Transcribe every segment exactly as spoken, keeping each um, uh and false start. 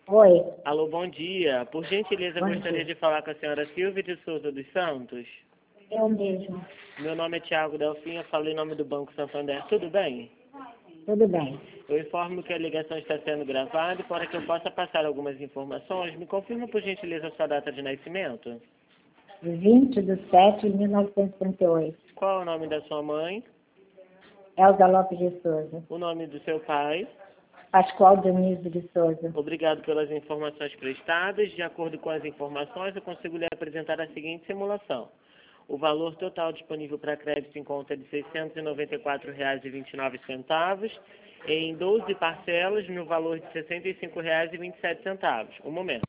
Oi, Alô, bom dia. Por gentileza, bom gostaria dia. de falar com a senhora Silvia de Souza dos Santos. Eu mesmo. Meu nome é Tiago Delfim, eu falo em nome do Banco Santander. Tudo bem? Tudo bem. Eu informo que a ligação está sendo gravada e para que eu possa passar algumas informações, me confirma por gentileza a sua data de nascimento. vinte de sete de mil novecentos e trinta e oito. Qual é o nome da sua mãe? Elza Lopes de Souza. O nome do seu pai? Pascoal Dionísio de Souza. Obrigado pelas informações prestadas. De acordo com as informações, eu consigo lhe apresentar a seguinte simulação. O valor total disponível para crédito em conta é de seiscentos e noventa e quatro reais e vinte e nove centavos, em doze parcelas, no valor de sessenta e cinco reais e vinte e sete centavos. Um momento.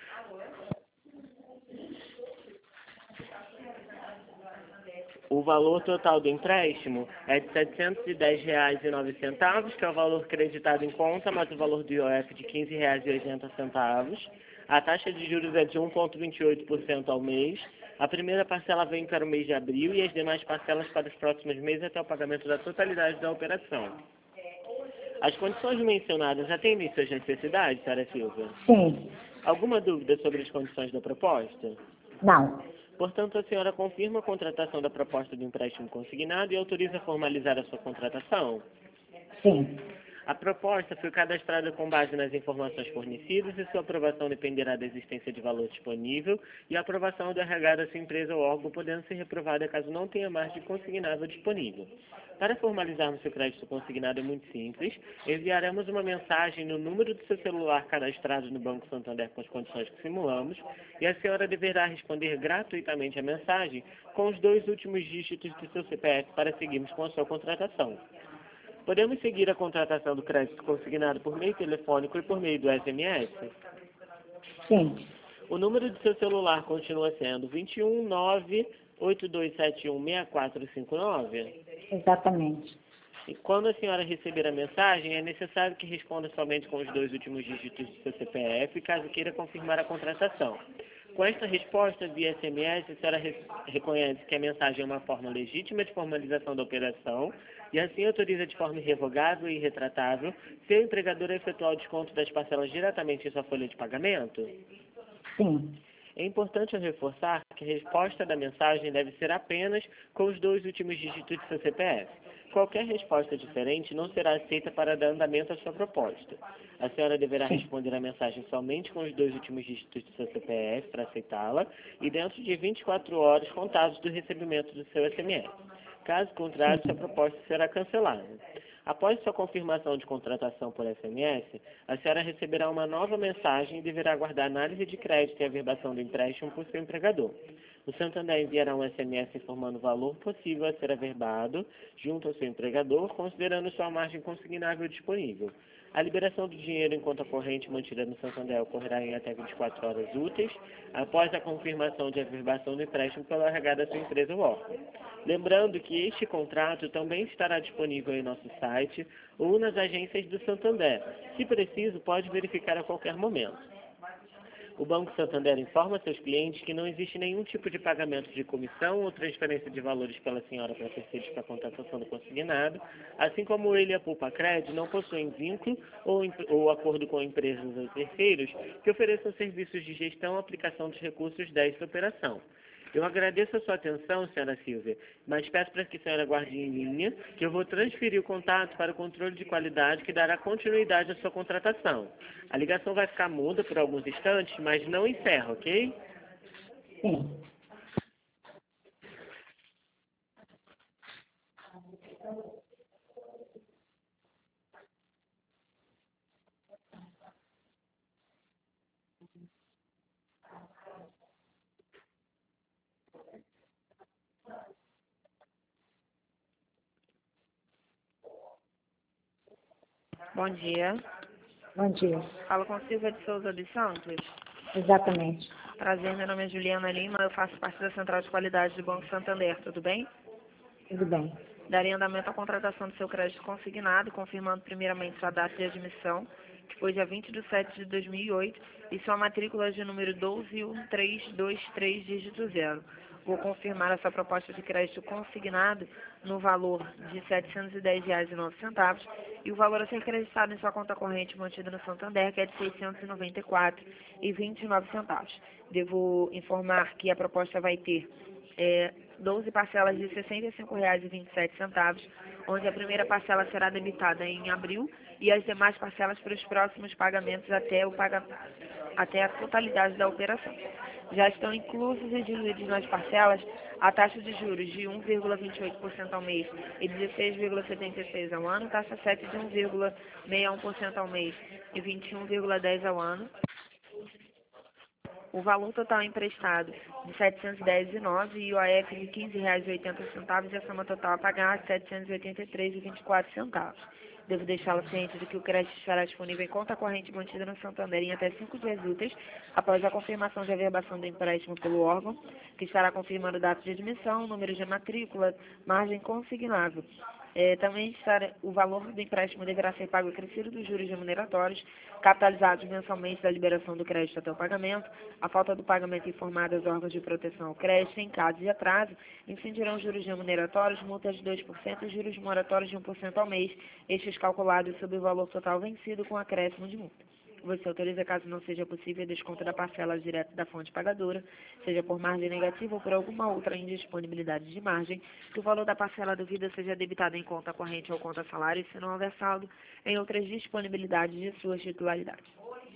O valor total do empréstimo é de setecentos e dez reais e nove centavos, que é o valor creditado em conta, mais o valor do I O F de quinze reais e oitenta centavos. A taxa de juros é de um vírgula vinte e oito por cento ao mês. A primeira parcela vem para o mês de abril e as demais parcelas para os próximos meses até o pagamento da totalidade da operação. As condições mencionadas atendem suas necessidades, senhora Silva? Sim. Alguma dúvida sobre as condições da proposta? Não. Portanto, a senhora confirma a contratação da proposta do empréstimo consignado e autoriza a formalizar a sua contratação? Sim. A proposta foi cadastrada com base nas informações fornecidas e sua aprovação dependerá da existência de valor disponível e a aprovação do R H da sua empresa ou órgão, podendo ser reprovada caso não tenha margem consignável disponível. Para formalizarmos seu crédito consignado é muito simples. Enviaremos uma mensagem no número do seu celular cadastrado no Banco Santander com as condições que simulamos e a senhora deverá responder gratuitamente a mensagem com os dois últimos dígitos do seu C P F para seguirmos com a sua contratação. Podemos seguir a contratação do crédito consignado por meio telefônico e por meio do S M S? Sim. O número do seu celular continua sendo vinte e um, nove, oito dois sete um, seis quatro cinco nove? Exatamente. E quando a senhora receber a mensagem, é necessário que responda somente com os dois últimos dígitos do seu C P F, caso queira confirmar a contratação. Com esta resposta via S M S, a senhora re reconhece que a mensagem é uma forma legítima de formalização da operação e assim autoriza de forma irrevogável e irretratável seu empregador a efetuar o desconto das parcelas diretamente em sua folha de pagamento? Sim. É importante eu reforçar que a resposta da mensagem deve ser apenas com os dois últimos dígitos de seu C P F. Qualquer resposta diferente não será aceita para dar andamento à sua proposta. A senhora deverá Sim. responder a mensagem somente com os dois últimos dígitos do seu C P F para aceitá-la e dentro de vinte e quatro horas contados do recebimento do seu S M S. Caso contrário, sua proposta será cancelada. Após sua confirmação de contratação por S M S, a senhora receberá uma nova mensagem e deverá aguardar análise de crédito e averbação do empréstimo por seu empregador. O Santander enviará um S M S informando o valor possível a ser averbado junto ao seu empregador, considerando sua margem consignável disponível. A liberação do dinheiro em conta corrente mantida no Santander ocorrerá em até vinte e quatro horas úteis, após a confirmação de averbação do empréstimo pelo R H da sua empresa ou órgão. Lembrando que este contrato também estará disponível em nosso site ou nas agências do Santander. Se preciso, pode verificar a qualquer momento. O Banco Santander informa seus clientes que não existe nenhum tipo de pagamento de comissão ou transferência de valores pela senhora para terceiros para a contratação do consignado, assim como ele e a Poupa Cred não possuem vínculo ou, ou acordo com empresas ou terceiros que ofereçam serviços de gestão e aplicação dos recursos desta operação. Eu agradeço a sua atenção, senhora Silvia, mas peço para que a senhora guarde em linha que eu vou transferir o contato para o controle de qualidade que dará continuidade à sua contratação. A ligação vai ficar muda por alguns instantes, mas não encerra, ok? Sim. Bom dia. Bom dia. Falo com Silvia de Souza dos Santos. Exatamente. Prazer, meu nome é Juliana Lima, eu faço parte da Central de Qualidade do Banco Santander, tudo bem? Tudo bem. Darei andamento à contratação do seu crédito consignado, confirmando primeiramente sua data de admissão, que foi dia vinte de setembro de dois mil e oito, e sua matrícula de número doze um três dois três, dígito zero. Vou confirmar a sua proposta de crédito consignado no valor de setecentos e dez reais e nove centavos e o valor a ser acreditado em sua conta corrente mantida no Santander, que é de seiscentos e noventa e quatro reais e vinte e nove centavos. Devo informar que a proposta vai ter é, doze parcelas de sessenta e cinco reais e vinte e sete centavos, onde a primeira parcela será debitada em abril e as demais parcelas para os próximos pagamentos até, o paga... até a totalidade da operação. Já estão inclusos e diluídos nas parcelas a taxa de juros de um vírgula vinte e oito por cento ao mês e dezesseis vírgula setenta e seis por cento ao ano, taxa sete de um vírgula sessenta e um por cento ao mês e vinte e um vírgula dez por cento ao ano. O valor total emprestado de setecentos e dez reais e nove centavos e o I O F de quinze reais e oitenta centavos e a soma total a pagar de setecentos e oitenta e três reais e vinte e quatro centavos. Devo deixá-la ciente de que o crédito estará disponível em conta corrente mantida no Santander em até cinco dias úteis após a confirmação de averbação do empréstimo pelo órgão, que estará confirmando data de admissão, número de matrícula, margem consignável. É, também estará, o valor do empréstimo deverá ser pago acrescido dos juros remuneratórios, capitalizados mensalmente da liberação do crédito até o pagamento. A falta do pagamento informada aos órgãos de proteção ao crédito, em caso de atraso, incidirão juros remuneratórios, multas de dois por cento e juros moratórios de um por cento ao mês, estes calculados sobre o valor total vencido com acréscimo de multa. Você autoriza, caso não seja possível, desconto da parcela direto da fonte pagadora, seja por margem negativa ou por alguma outra indisponibilidade de margem, que o valor da parcela devida seja debitado em conta corrente ou conta salário, se não houver saldo, em outras disponibilidades de suas titularidades.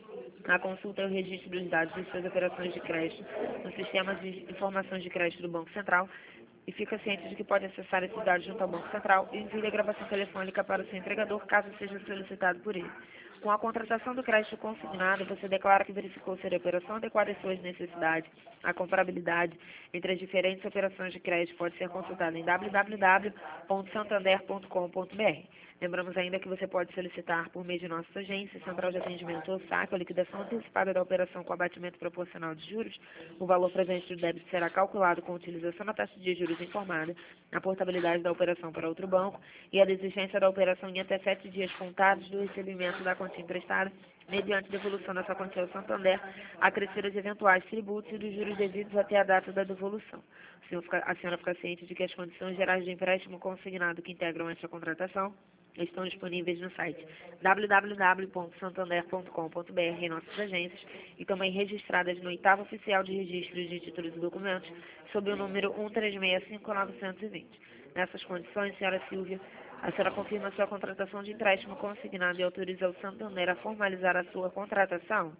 A consulta e o registro dos dados de suas operações de crédito no sistema de informações de crédito do Banco Central e fica ciente de que pode acessar esses dados junto ao Banco Central e envie a gravação telefônica para o seu entregador, caso seja solicitado por ele. Com a contratação do crédito consignado, você declara que verificou ser a operação adequada às suas necessidades. A comparabilidade entre as diferentes operações de crédito pode ser consultada em w w w ponto santander ponto com ponto b r. Lembramos ainda que você pode solicitar, por meio de nossa agência, Central de Atendimento ou S A C, a liquidação antecipada da operação com abatimento proporcional de juros. O valor presente do débito será calculado com a utilização da taxa de juros informada, a portabilidade da operação para outro banco e a desistência da operação em até sete dias contados do recebimento da quantia emprestada, mediante devolução dessa quantia ao Santander, acrescidas de eventuais tributos e dos juros devidos até a data da devolução. A senhora fica ciente de que as condições gerais de empréstimo consignado que integram esta contratação estão disponíveis no site w w w ponto santander ponto com ponto b r em nossas agências e também registradas no oitavo Oficial de Registros de Títulos e Documentos, sob o número um três seis cinco nove dois zero. Nessas condições, senhora Silvia, a senhora confirma sua contratação de empréstimo consignado e autoriza o Santander a formalizar a sua contratação?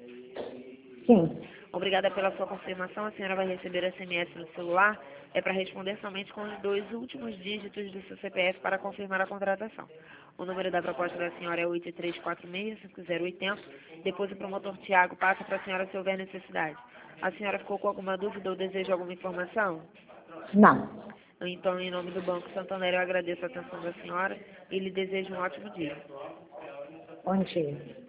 Sim. Obrigada pela sua confirmação. A senhora vai receber S M S no celular. É para responder somente com os dois últimos dígitos do seu C P F para confirmar a contratação. O número da proposta da senhora é oito três quatro seis, cinco zero oito zero. Depois o promotor Tiago passa para a senhora se houver necessidade. A senhora ficou com alguma dúvida ou deseja alguma informação? Não. Então, em nome do Banco Santander, eu agradeço a atenção da senhora e lhe desejo um ótimo dia. Bom dia.